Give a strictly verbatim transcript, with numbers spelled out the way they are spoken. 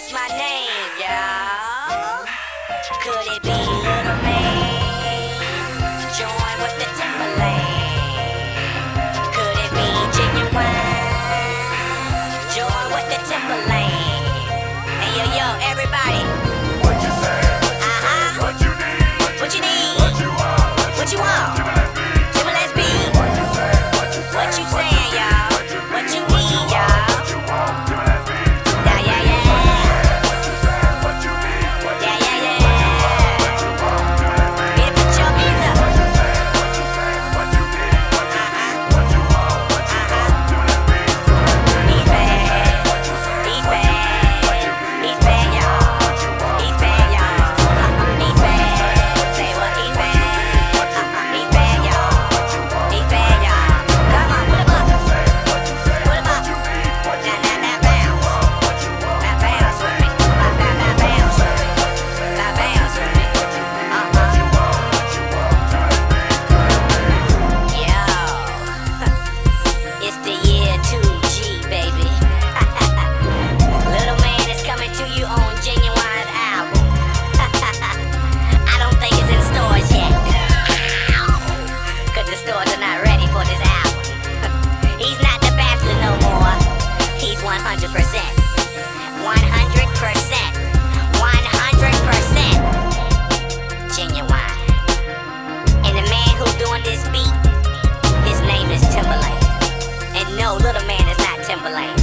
what's my name, y'all? Could it be Little Man? Join with the Timberland. Could it be Genuine? Join with the Timberland. Hey, yo, yo, everybody. What you say? Uh-huh. What you need? What you need? What you want? What you want? Timberland's beat. Timberland's beat. What you say? What you say? What you saying, y'all? What you need, y'all? What you want? Timberland's beat. Yeah, yeah, yeah. What you say? What you need? What you Yeah, yeah, What you yeah. want? Timberland's beat. Better put your hands up. What you say? What you say? What you need? What you What you want? What you Timberland's beat. He's bad. He's bad. He's bad, y'all. He's bad, y'all. He's bad. Say what? He's bad. He's bad, y'all. He's bad, y'all. Come on, put him up. Put him up. Now, now, now, bounce. Now, bounce with me. Now, now, now, bounce with me. Now, bounce with me. Uh-huh. Yo. It's the year two G, baby. Little Man is coming to you on Genuine's album. I don't think it's in stores yet. Cause the stores are not ready for this album. He's not the Bachelor no more. He's one hundred percent. one hundred percent. one hundred percent. Genuine. And the man who's doing this beat, his name is Timberland. And no, Little Man is not Timberland.